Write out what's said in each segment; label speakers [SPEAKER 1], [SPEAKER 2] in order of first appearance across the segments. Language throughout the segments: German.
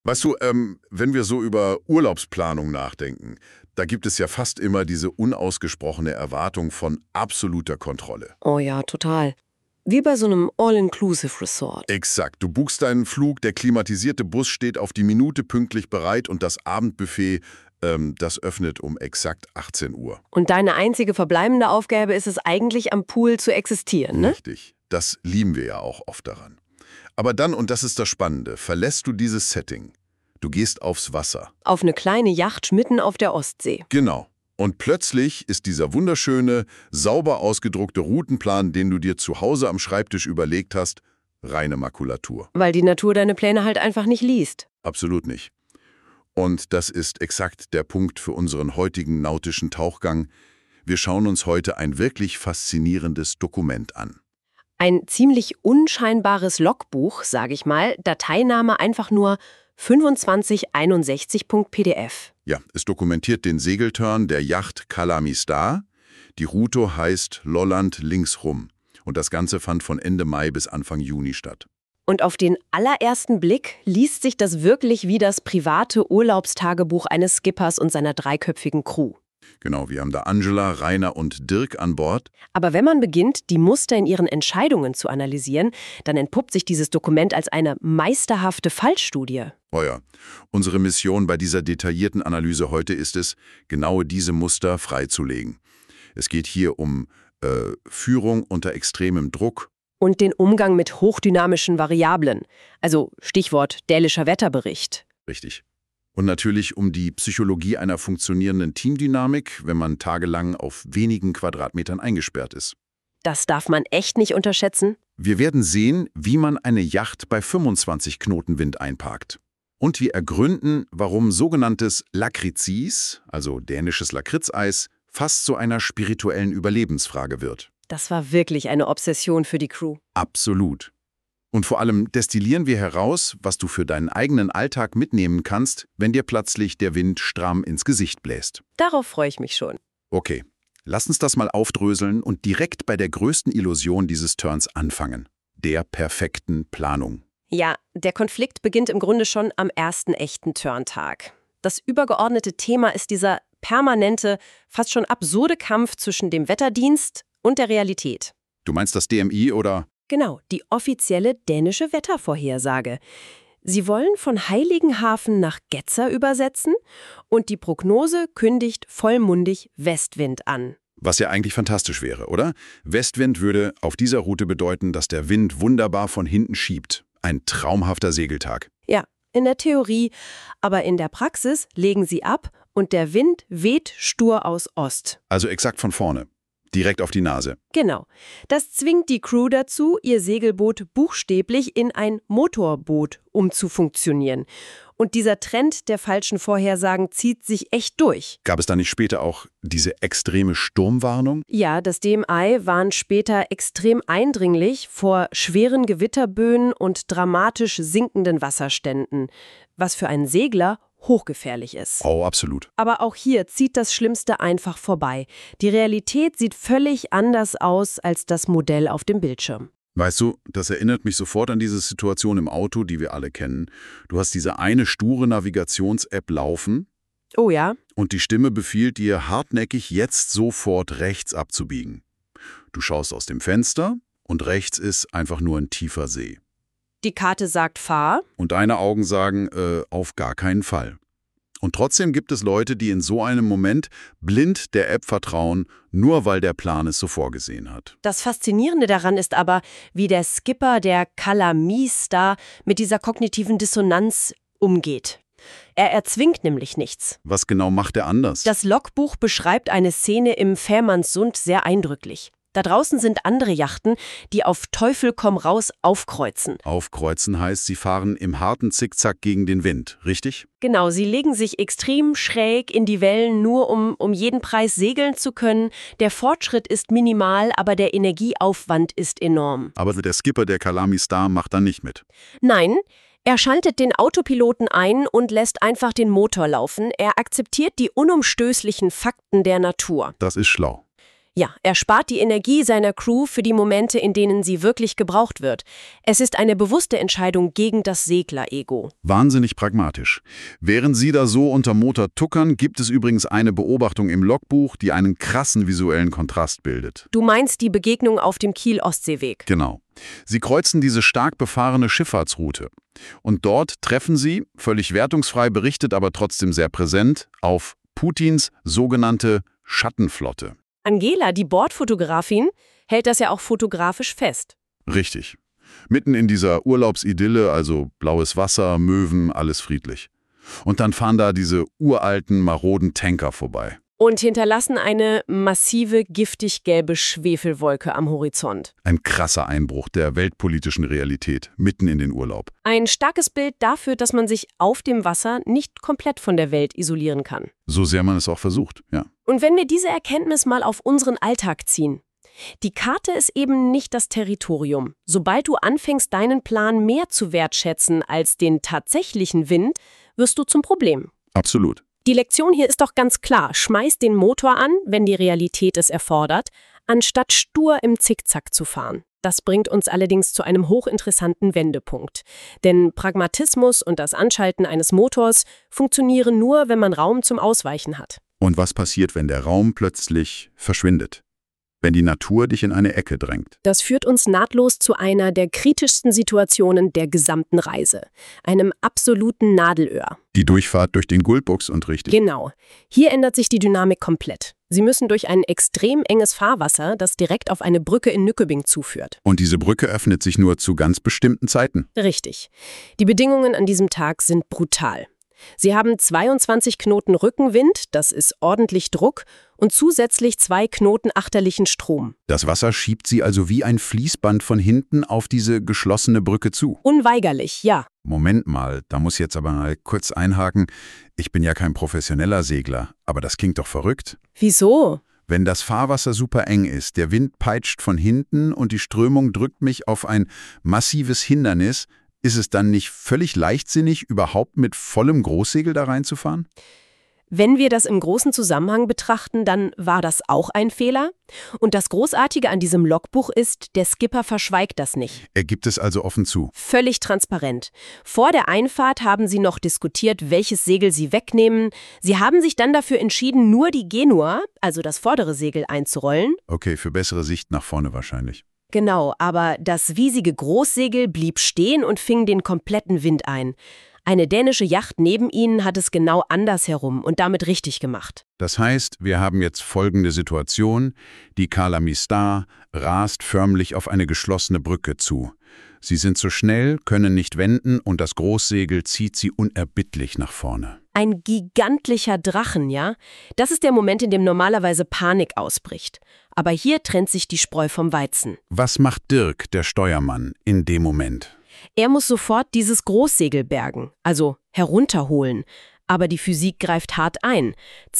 [SPEAKER 1] Weißt du, wenn wir so über Urlaubsplanung nachdenken, da gibt es ja fast immer diese unausgesprochene Erwartung von absoluter Kontrolle.
[SPEAKER 2] Oh ja, total. Wie bei so einem All-Inclusive-Resort.
[SPEAKER 1] Exakt. Du buchst deinen Flug, der klimatisierte Bus steht auf die Minute pünktlich bereit und das Abendbuffet, das öffnet um exakt 18 Uhr.
[SPEAKER 2] Und deine einzige verbleibende Aufgabe ist es eigentlich, am Pool zu existieren, ne?
[SPEAKER 1] Richtig. Das lieben wir ja auch oft daran. Aber dann, und das ist das Spannende, verlässt du dieses Setting. Du gehst aufs Wasser.
[SPEAKER 2] Auf eine kleine Yacht mitten auf der Ostsee.
[SPEAKER 1] Genau. Und plötzlich ist dieser wunderschöne, sauber ausgedruckte Routenplan, den du dir zu Hause am Schreibtisch überlegt hast, reine Makulatur.
[SPEAKER 2] Weil die Natur deine Pläne halt einfach nicht liest.
[SPEAKER 1] Absolut nicht. Und das ist exakt der Punkt für unseren heutigen nautischen Tauchgang. Wir schauen uns heute ein wirklich faszinierendes Dokument an.
[SPEAKER 2] Ein ziemlich unscheinbares Logbuch, sage ich mal, Dateiname einfach nur 2561.pdf.
[SPEAKER 1] Ja, es dokumentiert den Segelturn der Yacht Calami Star. Die Route heißt Lolland Linksrum. Und das Ganze fand von Ende Mai bis Anfang Juni statt.
[SPEAKER 2] Und auf den allerersten Blick liest sich das wirklich wie das private Urlaubstagebuch eines Skippers und seiner dreiköpfigen Crew.
[SPEAKER 1] Genau, wir haben da Angela, Rainer und Dirk an Bord.
[SPEAKER 2] Aber wenn man beginnt, die Muster in ihren Entscheidungen zu analysieren, dann entpuppt sich dieses Dokument als eine meisterhafte Fallstudie.
[SPEAKER 1] Oh ja, unsere Mission bei dieser detaillierten Analyse heute ist es, genau diese Muster freizulegen. Es geht hier um Führung unter extremem Druck.
[SPEAKER 2] Und den Umgang mit hochdynamischen Variablen. Also Stichwort dänischer Wetterbericht.
[SPEAKER 1] Richtig. Und natürlich um die Psychologie einer funktionierenden Teamdynamik, wenn man tagelang auf wenigen Quadratmetern eingesperrt ist.
[SPEAKER 2] Das darf man echt nicht unterschätzen.
[SPEAKER 1] Wir werden sehen, wie man eine Yacht bei 25 Knoten Wind einparkt. Und wir ergründen, warum sogenanntes Lakritzis, also dänisches Lakritzeis, fast zu einer spirituellen Überlebensfrage wird.
[SPEAKER 2] Das war wirklich eine Obsession für die Crew.
[SPEAKER 1] Absolut. Und vor allem destillieren wir heraus, was du für deinen eigenen Alltag mitnehmen kannst, wenn dir plötzlich der Wind stramm ins Gesicht bläst.
[SPEAKER 2] Darauf freue ich mich schon.
[SPEAKER 1] Okay, lass uns das mal aufdröseln und direkt bei der größten Illusion dieses Turns anfangen. Der perfekten Planung.
[SPEAKER 2] Ja, der Konflikt beginnt im Grunde schon am ersten echten Turntag. Das übergeordnete Thema ist dieser permanente, fast schon absurde Kampf zwischen dem Wetterdienst und der Realität.
[SPEAKER 1] Du meinst das DMI oder?
[SPEAKER 2] Genau, die offizielle dänische Wettervorhersage. Sie wollen von Heiligenhafen nach Getzer übersetzen und die Prognose kündigt vollmundig Westwind an.
[SPEAKER 1] Was ja eigentlich fantastisch wäre, oder? Westwind würde auf dieser Route bedeuten, dass der Wind wunderbar von hinten schiebt. Ein traumhafter Segeltag.
[SPEAKER 2] Ja, in der Theorie, aber in der Praxis legen sie ab und der Wind weht stur aus Ost.
[SPEAKER 1] Also exakt von vorne. Direkt auf die Nase.
[SPEAKER 2] Genau. Das zwingt die Crew dazu, ihr Segelboot buchstäblich in ein Motorboot umzufunktionieren. Und dieser Trend der falschen Vorhersagen zieht sich echt durch.
[SPEAKER 1] Gab es da nicht später auch diese extreme Sturmwarnung?
[SPEAKER 2] Ja, das DMI warnt später extrem eindringlich vor schweren Gewitterböen und dramatisch sinkenden Wasserständen, was für einen Segler hochgefährlich ist.
[SPEAKER 1] Oh, absolut.
[SPEAKER 2] Aber auch hier zieht das Schlimmste einfach vorbei. Die Realität sieht völlig anders aus als das Modell auf dem Bildschirm.
[SPEAKER 1] Weißt du, das erinnert mich sofort an diese Situation im Auto, die wir alle kennen. Du hast diese eine sture Navigations-App laufen.
[SPEAKER 2] Oh ja?
[SPEAKER 1] Und die Stimme befiehlt dir hartnäckig, jetzt sofort rechts abzubiegen. Du schaust aus dem Fenster und rechts ist einfach nur ein tiefer See.
[SPEAKER 2] Die Karte sagt fahr.
[SPEAKER 1] Und deine Augen sagen, auf gar keinen Fall. Und trotzdem gibt es Leute, die in so einem Moment blind der App vertrauen, nur weil der Plan es so vorgesehen hat.
[SPEAKER 2] Das Faszinierende daran ist aber, wie der Skipper der Calami Star mit dieser kognitiven Dissonanz umgeht. Er erzwingt nämlich nichts.
[SPEAKER 1] Was genau macht er anders?
[SPEAKER 2] Das Logbuch beschreibt eine Szene im Fährmannssund sehr eindrücklich. Da draußen sind andere Yachten, die auf Teufel komm raus aufkreuzen.
[SPEAKER 1] Aufkreuzen heißt, sie fahren im harten Zickzack gegen den Wind, richtig?
[SPEAKER 2] Genau, sie legen sich extrem schräg in die Wellen, nur um jeden Preis segeln zu können. Der Fortschritt ist minimal, aber der Energieaufwand ist enorm.
[SPEAKER 1] Aber der Skipper der Calami Star macht dann nicht mit.
[SPEAKER 2] Nein, er schaltet den Autopiloten ein und lässt einfach den Motor laufen. Er akzeptiert die unumstößlichen Fakten der Natur.
[SPEAKER 1] Das ist schlau.
[SPEAKER 2] Ja, er spart die Energie seiner Crew für die Momente, in denen sie wirklich gebraucht wird. Es ist eine bewusste Entscheidung gegen das Segler-Ego.
[SPEAKER 1] Wahnsinnig pragmatisch. Während Sie da so unter Motor tuckern, gibt es übrigens eine Beobachtung im Logbuch, die einen krassen visuellen Kontrast bildet.
[SPEAKER 2] Du meinst die Begegnung auf dem Kiel-Ostseeweg?
[SPEAKER 1] Genau. Sie kreuzen diese stark befahrene Schifffahrtsroute. Und dort treffen Sie, völlig wertungsfrei berichtet, aber trotzdem sehr präsent, auf Putins sogenannte Schattenflotte.
[SPEAKER 2] Angela, die Bordfotografin, hält das ja auch fotografisch fest.
[SPEAKER 1] Richtig. Mitten in dieser Urlaubsidylle, also blaues Wasser, Möwen, alles friedlich. Und dann fahren da diese uralten, maroden Tanker vorbei.
[SPEAKER 2] Und hinterlassen eine massive, giftig-gelbe Schwefelwolke am Horizont.
[SPEAKER 1] Ein krasser Einbruch der weltpolitischen Realität, mitten in den Urlaub.
[SPEAKER 2] Ein starkes Bild dafür, dass man sich auf dem Wasser nicht komplett von der Welt isolieren kann.
[SPEAKER 1] So sehr man es auch versucht, ja.
[SPEAKER 2] Und wenn wir diese Erkenntnis mal auf unseren Alltag ziehen. Die Karte ist eben nicht das Territorium. Sobald du anfängst, deinen Plan mehr zu wertschätzen als den tatsächlichen Wind, wirst du zum Problem.
[SPEAKER 1] Absolut.
[SPEAKER 2] Die Lektion hier ist doch ganz klar. Schmeiß den Motor an, wenn die Realität es erfordert, anstatt stur im Zickzack zu fahren. Das bringt uns allerdings zu einem hochinteressanten Wendepunkt. Denn Pragmatismus und das Anschalten eines Motors funktionieren nur, wenn man Raum zum Ausweichen hat.
[SPEAKER 1] Und was passiert, wenn der Raum plötzlich verschwindet? Wenn die Natur dich in eine Ecke drängt?
[SPEAKER 2] Das führt uns nahtlos zu einer der kritischsten Situationen der gesamten Reise. Einem absoluten Nadelöhr.
[SPEAKER 1] Die Durchfahrt durch den Gulbuchs und richtig.
[SPEAKER 2] Genau. Hier ändert sich die Dynamik komplett. Sie müssen durch ein extrem enges Fahrwasser, das direkt auf eine Brücke in Nückebing zuführt.
[SPEAKER 1] Und diese Brücke öffnet sich nur zu ganz bestimmten Zeiten.
[SPEAKER 2] Richtig. Die Bedingungen an diesem Tag sind brutal. Sie haben 22 Knoten Rückenwind, das ist ordentlich Druck, und zusätzlich 2 Knoten achterlichen Strom.
[SPEAKER 1] Das Wasser schiebt sie also wie ein Fließband von hinten auf diese geschlossene Brücke zu.
[SPEAKER 2] Unweigerlich, ja.
[SPEAKER 1] Moment mal, da muss jetzt aber mal kurz einhaken. Ich bin ja kein professioneller Segler, aber das klingt doch verrückt.
[SPEAKER 2] Wieso?
[SPEAKER 1] Wenn das Fahrwasser super eng ist, der Wind peitscht von hinten und die Strömung drückt mich auf ein massives Hindernis, ist es dann nicht völlig leichtsinnig, überhaupt mit vollem Großsegel da reinzufahren?
[SPEAKER 2] Wenn wir das im großen Zusammenhang betrachten, dann war das auch ein Fehler. Und das Großartige an diesem Logbuch ist, der Skipper verschweigt das nicht.
[SPEAKER 1] Er gibt es also offen zu.
[SPEAKER 2] Völlig transparent. Vor der Einfahrt haben sie noch diskutiert, welches Segel sie wegnehmen. Sie haben sich dann dafür entschieden, nur die Genua, also das vordere Segel, einzurollen.
[SPEAKER 1] Okay, für bessere Sicht nach vorne wahrscheinlich.
[SPEAKER 2] Genau, aber das riesige Großsegel blieb stehen und fing den kompletten Wind ein. Eine dänische Yacht neben ihnen hat es genau andersherum und damit richtig gemacht.
[SPEAKER 1] Das heißt, wir haben jetzt folgende Situation. Die Calamistar rast förmlich auf eine geschlossene Brücke zu. Sie sind zu schnell, können nicht wenden und das Großsegel zieht sie unerbittlich nach vorne.
[SPEAKER 2] Ein gigantischer Drachen, ja? Das ist der Moment, in dem normalerweise Panik ausbricht. Aber hier trennt sich die Spreu vom Weizen.
[SPEAKER 1] Was macht Dirk, der Steuermann, in dem Moment?
[SPEAKER 2] Er muss sofort dieses Großsegel bergen, also herunterholen. Aber die Physik greift hart ein.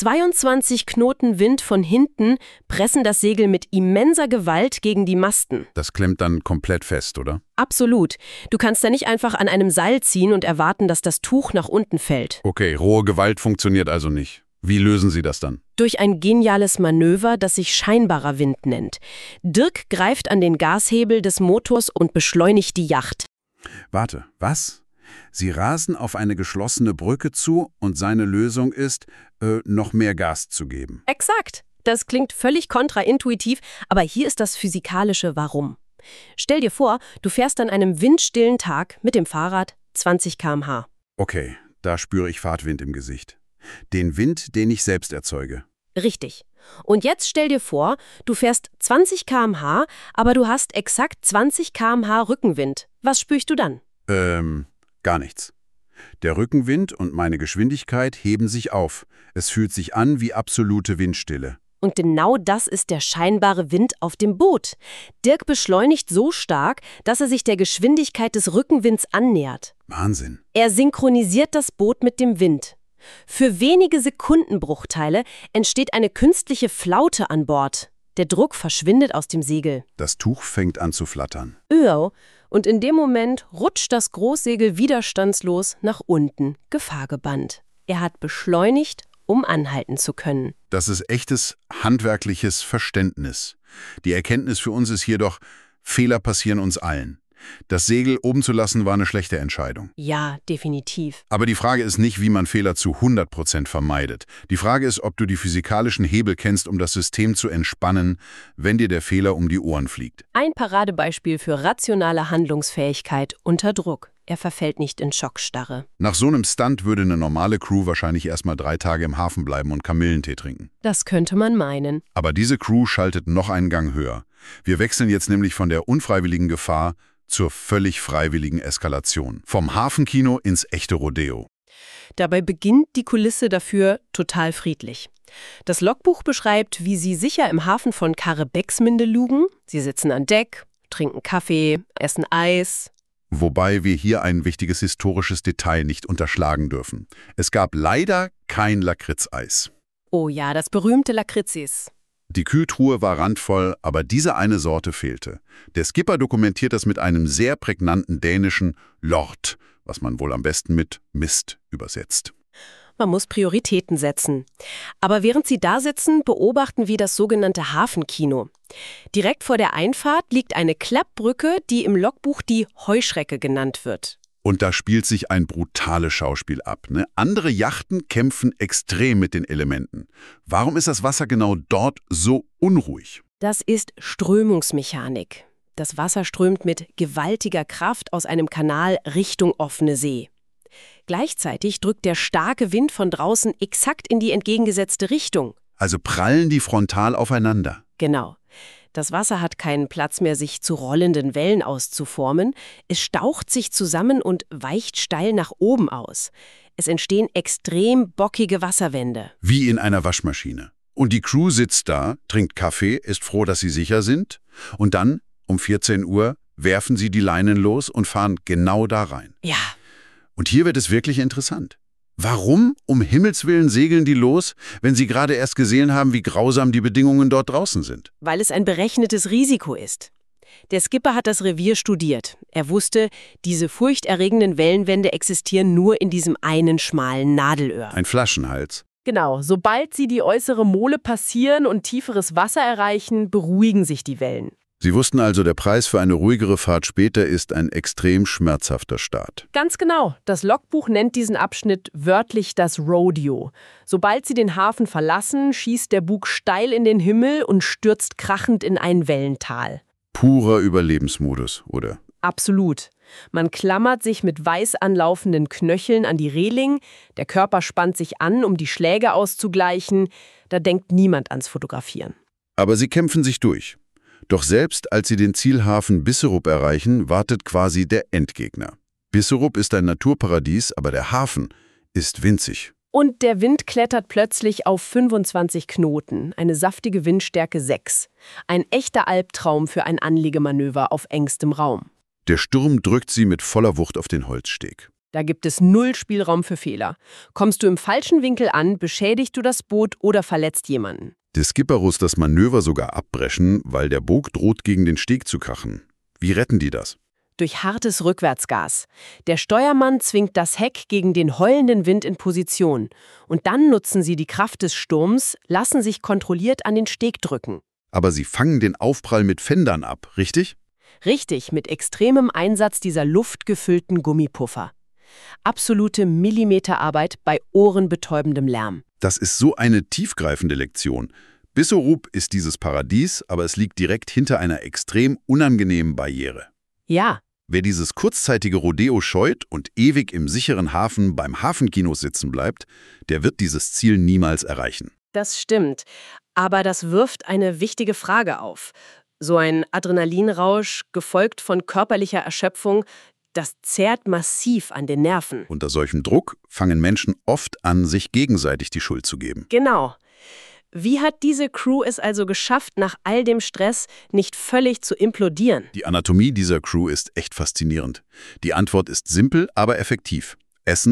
[SPEAKER 2] 22 Knoten Wind von hinten pressen das Segel mit immenser Gewalt gegen die Masten.
[SPEAKER 1] Das klemmt dann komplett fest, oder?
[SPEAKER 2] Absolut. Du kannst da nicht einfach an einem Seil ziehen und erwarten, dass das Tuch nach unten fällt.
[SPEAKER 1] Okay, rohe Gewalt funktioniert also nicht. Wie lösen Sie das dann?
[SPEAKER 2] Durch ein geniales Manöver, das sich scheinbarer Wind nennt. Dirk greift an den Gashebel des Motors und beschleunigt die Yacht.
[SPEAKER 1] Warte, was? Sie rasen auf eine geschlossene Brücke zu und seine Lösung ist, noch mehr Gas zu geben.
[SPEAKER 2] Exakt. Das klingt völlig kontraintuitiv, aber hier ist das physikalische Warum. Stell dir vor, du fährst an einem windstillen Tag mit dem Fahrrad 20 km/h.
[SPEAKER 1] Okay, da spüre ich Fahrtwind im Gesicht. Den Wind, den ich selbst erzeuge.
[SPEAKER 2] Richtig. Und jetzt stell dir vor, du fährst 20 km/h, aber du hast exakt 20 km/h Rückenwind. Was spürst du dann?
[SPEAKER 1] Gar nichts. Der Rückenwind und meine Geschwindigkeit heben sich auf. Es fühlt sich an wie absolute Windstille.
[SPEAKER 2] Und genau das ist der scheinbare Wind auf dem Boot. Dirk beschleunigt so stark, dass er sich der Geschwindigkeit des Rückenwinds annähert.
[SPEAKER 1] Wahnsinn.
[SPEAKER 2] Er synchronisiert das Boot mit dem Wind. Für wenige Sekundenbruchteile entsteht eine künstliche Flaute an Bord. Der Druck verschwindet aus dem Segel.
[SPEAKER 1] Das Tuch fängt an zu flattern.
[SPEAKER 2] Und in dem Moment rutscht das Großsegel widerstandslos nach unten, gefahrgebannt. Er hat beschleunigt um anhalten zu können.
[SPEAKER 1] Das ist echtes handwerkliches Verständnis. Die Erkenntnis für uns ist hier doch, Fehler passieren uns allen. Das Segel oben zu lassen war eine schlechte Entscheidung.
[SPEAKER 2] Ja, definitiv.
[SPEAKER 1] Aber die Frage ist nicht, wie man Fehler zu 100% vermeidet. Die Frage ist, ob du die physikalischen Hebel kennst, um das System zu entspannen, wenn dir der Fehler um die Ohren fliegt.
[SPEAKER 2] Ein Paradebeispiel für rationale Handlungsfähigkeit unter Druck. Er verfällt nicht in Schockstarre.
[SPEAKER 1] Nach so einem Stunt würde eine normale Crew wahrscheinlich erstmal 3 Tage im Hafen bleiben und Kamillentee trinken.
[SPEAKER 2] Das könnte man meinen.
[SPEAKER 1] Aber diese Crew schaltet noch einen Gang höher. Wir wechseln jetzt nämlich von der unfreiwilligen Gefahr zur völlig freiwilligen Eskalation. Vom Hafenkino ins echte Rodeo.
[SPEAKER 2] Dabei beginnt die Kulisse dafür total friedlich. Das Logbuch beschreibt, wie sie sicher im Hafen von Karrebexminde lugen. Sie sitzen an Deck, trinken Kaffee, essen Eis.
[SPEAKER 1] Wobei wir hier ein wichtiges historisches Detail nicht unterschlagen dürfen. Es gab leider kein Lakritzeis.
[SPEAKER 2] Oh ja, das berühmte Lakritzis.
[SPEAKER 1] Die Kühltruhe war randvoll, aber diese eine Sorte fehlte. Der Skipper dokumentiert das mit einem sehr prägnanten dänischen Lort, was man wohl am besten mit Mist übersetzt.
[SPEAKER 2] Man muss Prioritäten setzen. Aber während sie da sitzen, beobachten wir das sogenannte Hafenkino. Direkt vor der Einfahrt liegt eine Klappbrücke, die im Logbuch die Heuschrecke genannt wird.
[SPEAKER 1] Und da spielt sich ein brutales Schauspiel ab. Ne? Andere Yachten kämpfen extrem mit den Elementen. Warum ist das Wasser genau dort so unruhig?
[SPEAKER 2] Das ist Strömungsmechanik. Das Wasser strömt mit gewaltiger Kraft aus einem Kanal Richtung offene See. Gleichzeitig drückt der starke Wind von draußen exakt in die entgegengesetzte Richtung.
[SPEAKER 1] Also prallen die frontal aufeinander.
[SPEAKER 2] Genau. Das Wasser hat keinen Platz mehr, sich zu rollenden Wellen auszuformen. Es staucht sich zusammen und weicht steil nach oben aus. Es entstehen extrem bockige Wasserwände.
[SPEAKER 1] Wie in einer Waschmaschine. Und die Crew sitzt da, trinkt Kaffee, ist froh, dass sie sicher sind. Und dann, um 14 Uhr, werfen sie die Leinen los und fahren genau da rein.
[SPEAKER 2] Ja.
[SPEAKER 1] Und hier wird es wirklich interessant. Warum um Himmels Willen segeln die los, wenn sie gerade erst gesehen haben, wie grausam die Bedingungen dort draußen sind?
[SPEAKER 2] Weil es ein berechnetes Risiko ist. Der Skipper hat das Revier studiert. Er wusste, diese furchterregenden Wellenwände existieren nur in diesem einen schmalen Nadelöhr.
[SPEAKER 1] Ein Flaschenhals.
[SPEAKER 2] Genau, sobald sie die äußere Mole passieren und tieferes Wasser erreichen, beruhigen sich die Wellen.
[SPEAKER 1] Sie wussten also, der Preis für eine ruhigere Fahrt später ist ein extrem schmerzhafter Start.
[SPEAKER 2] Ganz genau. Das Logbuch nennt diesen Abschnitt wörtlich das Rodeo. Sobald sie den Hafen verlassen, schießt der Bug steil in den Himmel und stürzt krachend in ein Wellental.
[SPEAKER 1] Purer Überlebensmodus, oder?
[SPEAKER 2] Absolut. Man klammert sich mit weiß anlaufenden Knöcheln an die Reling, der Körper spannt sich an, um die Schläge auszugleichen. Da denkt niemand ans Fotografieren.
[SPEAKER 1] Aber sie kämpfen sich durch. Doch selbst als sie den Zielhafen Bisserup erreichen, wartet quasi der Endgegner. Bisserup ist ein Naturparadies, aber der Hafen ist winzig.
[SPEAKER 2] Und der Wind klettert plötzlich auf 25 Knoten, eine saftige Windstärke 6. Ein echter Albtraum für ein Anlegemanöver auf engstem Raum.
[SPEAKER 1] Der Sturm drückt sie mit voller Wucht auf den Holzsteg.
[SPEAKER 2] Da gibt es null Spielraum für Fehler. Kommst du im falschen Winkel an, beschädigst du das Boot oder verletzt jemanden.
[SPEAKER 1] Der Skipper muss das Manöver sogar abbrechen, weil der Bug droht, gegen den Steg zu krachen. Wie retten die das?
[SPEAKER 2] Durch hartes Rückwärtsgas. Der Steuermann zwingt das Heck gegen den heulenden Wind in Position. Und dann nutzen sie die Kraft des Sturms, lassen sich kontrolliert an den Steg drücken.
[SPEAKER 1] Aber sie fangen den Aufprall mit Fendern ab, richtig?
[SPEAKER 2] Richtig, mit extremem Einsatz dieser luftgefüllten Gummipuffer. Absolute Millimeterarbeit bei ohrenbetäubendem Lärm.
[SPEAKER 1] Das ist so eine tiefgreifende Lektion. Bisserup ist dieses Paradies, aber es liegt direkt hinter einer extrem unangenehmen Barriere.
[SPEAKER 2] Ja.
[SPEAKER 1] Wer dieses kurzzeitige Rodeo scheut und ewig im sicheren Hafen beim Hafenkino sitzen bleibt, der wird dieses Ziel niemals erreichen.
[SPEAKER 2] Das stimmt. Aber das wirft eine wichtige Frage auf. So ein Adrenalinrausch, gefolgt von körperlicher Erschöpfung, das zehrt massiv an den Nerven.
[SPEAKER 1] Unter solchem Druck fangen Menschen oft an, sich gegenseitig die Schuld zu geben.
[SPEAKER 2] Genau. Wie hat diese Crew es also geschafft, nach all dem Stress nicht völlig zu implodieren?
[SPEAKER 1] Die Anatomie dieser Crew ist echt faszinierend. Die Antwort ist simpel, aber effektiv. Essen,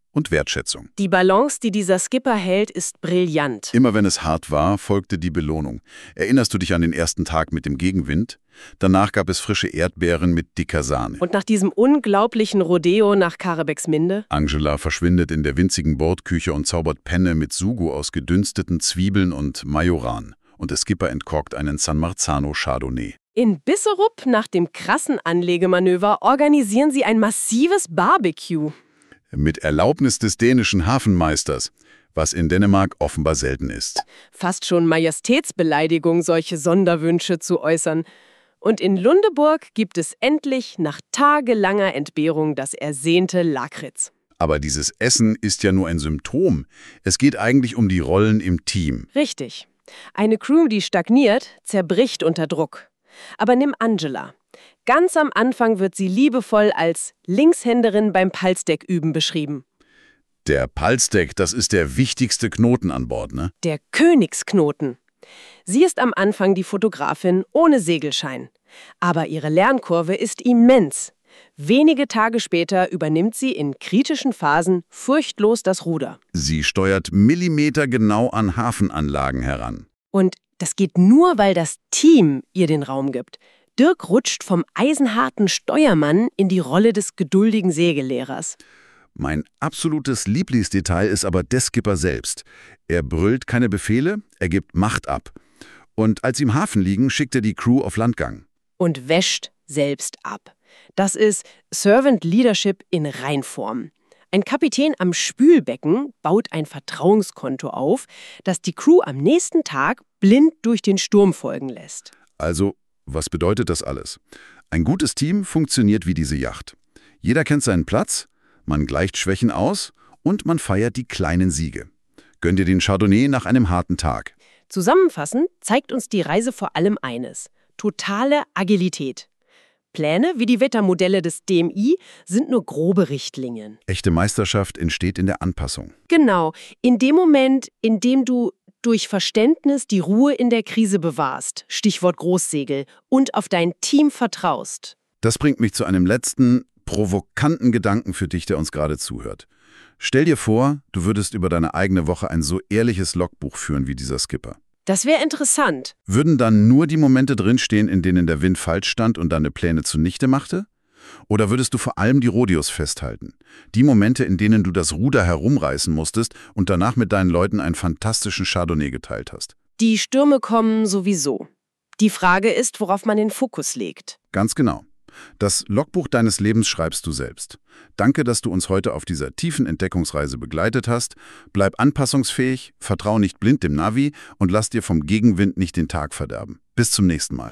[SPEAKER 1] und Wertschätzung.
[SPEAKER 2] Die Balance, die dieser Skipper hält, ist brillant.
[SPEAKER 1] Immer wenn es hart war, folgte die Belohnung. Erinnerst du dich an den ersten Tag mit dem Gegenwind? Danach gab es frische Erdbeeren mit dicker Sahne.
[SPEAKER 2] Und nach diesem unglaublichen Rodeo nach Karrebecksminde?
[SPEAKER 1] Angela verschwindet in der winzigen Bordküche und zaubert Penne mit Sugo aus gedünsteten Zwiebeln und Majoran. Und der Skipper entkorkt einen San Marzano Chardonnay.
[SPEAKER 2] In Bisserup, nach dem krassen Anlegemanöver, organisieren sie ein massives Barbecue.
[SPEAKER 1] Mit Erlaubnis des dänischen Hafenmeisters, was in Dänemark offenbar selten ist.
[SPEAKER 2] Fast schon Majestätsbeleidigung, solche Sonderwünsche zu äußern. Und in Lundeburg gibt es endlich nach tagelanger Entbehrung das ersehnte Lakritz.
[SPEAKER 1] Aber dieses Essen ist ja nur ein Symptom. Es geht eigentlich um die Rollen im Team.
[SPEAKER 2] Richtig. Eine Crew, die stagniert, zerbricht unter Druck. Aber nimm Angela. Ganz am Anfang wird sie liebevoll als Linkshänderin beim Palsdecküben beschrieben.
[SPEAKER 1] Der Palsdeck, das ist der wichtigste Knoten an Bord, ne?
[SPEAKER 2] Der Königsknoten. Sie ist am Anfang die Fotografin ohne Segelschein. Aber ihre Lernkurve ist immens. Wenige Tage später übernimmt sie in kritischen Phasen furchtlos das Ruder.
[SPEAKER 1] Sie steuert millimetergenau an Hafenanlagen heran.
[SPEAKER 2] Und das geht nur, weil das Team ihr den Raum gibt. Dirk rutscht vom eisenharten Steuermann in die Rolle des geduldigen Segellehrers.
[SPEAKER 1] Mein absolutes Lieblingsdetail ist aber der Skipper selbst. Er brüllt keine Befehle, er gibt Macht ab. Und als sie im Hafen liegen, schickt er die Crew auf Landgang.
[SPEAKER 2] Und wäscht selbst ab. Das ist Servant Leadership in Reinform. Ein Kapitän am Spülbecken baut ein Vertrauenskonto auf, das die Crew am nächsten Tag blind durch den Sturm folgen lässt.
[SPEAKER 1] Also, was bedeutet das alles? Ein gutes Team funktioniert wie diese Yacht. Jeder kennt seinen Platz, man gleicht Schwächen aus und man feiert die kleinen Siege. Gönn dir den Chardonnay nach einem harten Tag.
[SPEAKER 2] Zusammenfassend zeigt uns die Reise vor allem eines: totale Agilität. Pläne wie die Wettermodelle des DMI sind nur grobe Richtlinien.
[SPEAKER 1] Echte Meisterschaft entsteht in der Anpassung.
[SPEAKER 2] Genau, in dem Moment, in dem du durch Verständnis die Ruhe in der Krise bewahrst, Stichwort Großsegel, und auf dein Team vertraust.
[SPEAKER 1] Das bringt mich zu einem letzten, provokanten Gedanken für dich, der uns gerade zuhört. Stell dir vor, du würdest über deine eigene Woche ein so ehrliches Logbuch führen wie dieser Skipper.
[SPEAKER 2] Das wäre interessant.
[SPEAKER 1] Würden dann nur die Momente drinstehen, in denen der Wind falsch stand und deine Pläne zunichte machte? Oder würdest du vor allem die Rodeos festhalten? Die Momente, in denen du das Ruder herumreißen musstest und danach mit deinen Leuten einen fantastischen Chardonnay geteilt hast?
[SPEAKER 2] Die Stürme kommen sowieso. Die Frage ist, worauf man den Fokus legt.
[SPEAKER 1] Ganz genau. Das Logbuch deines Lebens schreibst du selbst. Danke, dass du uns heute auf dieser tiefen Entdeckungsreise begleitet hast. Bleib anpassungsfähig, vertrau nicht blind dem Navi und lass dir vom Gegenwind nicht den Tag verderben. Bis zum nächsten Mal.